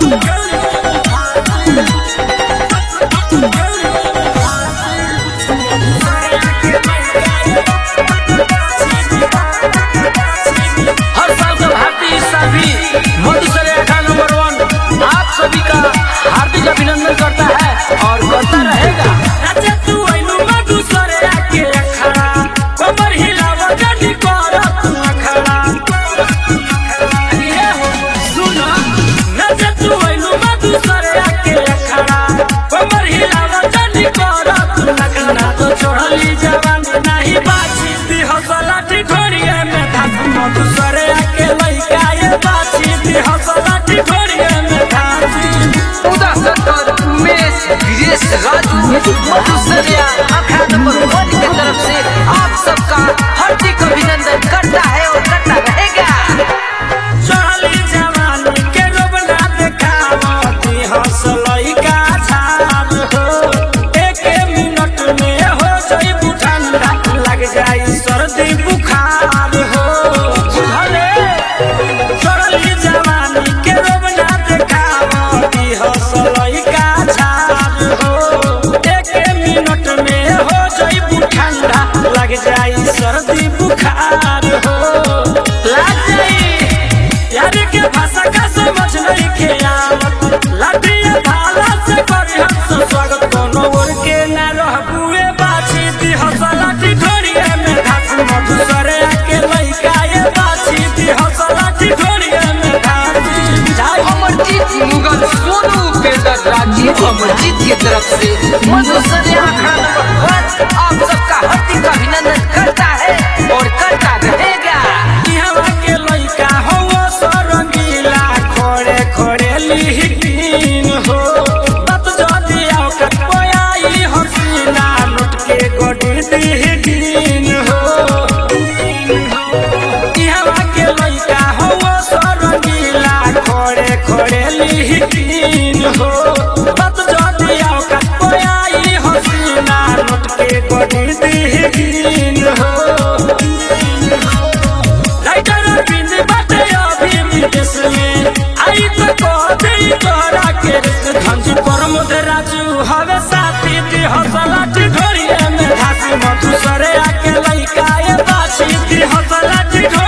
सभी का हार्दिक अभिनंदन करता है और करता रहेगा। मधुसरिया अखाड़ा नंबर 1 की तरफ से आप सबका हार्दिक अभिनंदन करता है और करता रहेगा। चली जवानी के रोबना देखावती हंसलई का झाल हो, एक मिनट में हो जाई ठंडा, लग जाई सर्दी बुखार हो। चली जवानी के रोबना देखावती हंसलई का झाल हो, लग जाई सर्दी बुखार हो। लग जाई यार के भाषा का समझ नहीं खेयावत, लाठिया भाला से करी हम स्वागत, कोनो और के न रहबुए बाछी दी हंसा लाठी ढोरिया में घास। मधुसरिया के लइका ये बाछी दी हंसा लाठी ढोरिया में घास। अमरजीत मुगल सोनू उपेंद्र राजीव अमरजीत की तरफ से मधुसरिया अखाड़ा नंबर 1 आप सबका हार्दिक अभिनंदन करता है और करता रहेगा। यहाँ के लइका हो सरंगीला, खोड़े खोड़े लिहिकीन हो, बत जदी औकत कोई हसीना, लुट के गोडी दिहिकीन हो। यहाँ के लइका हो सरंगीला, खोड़े खोड़े लिहिकीन हो, बत जदी औकत कोई हसीना, लुट के गोडी दिहिकीन हो। राजू हवे साथी दी हंसलाठी ढोरिया में घासी। मधुसरिया के लइका ये बाछी दी हंसलाठी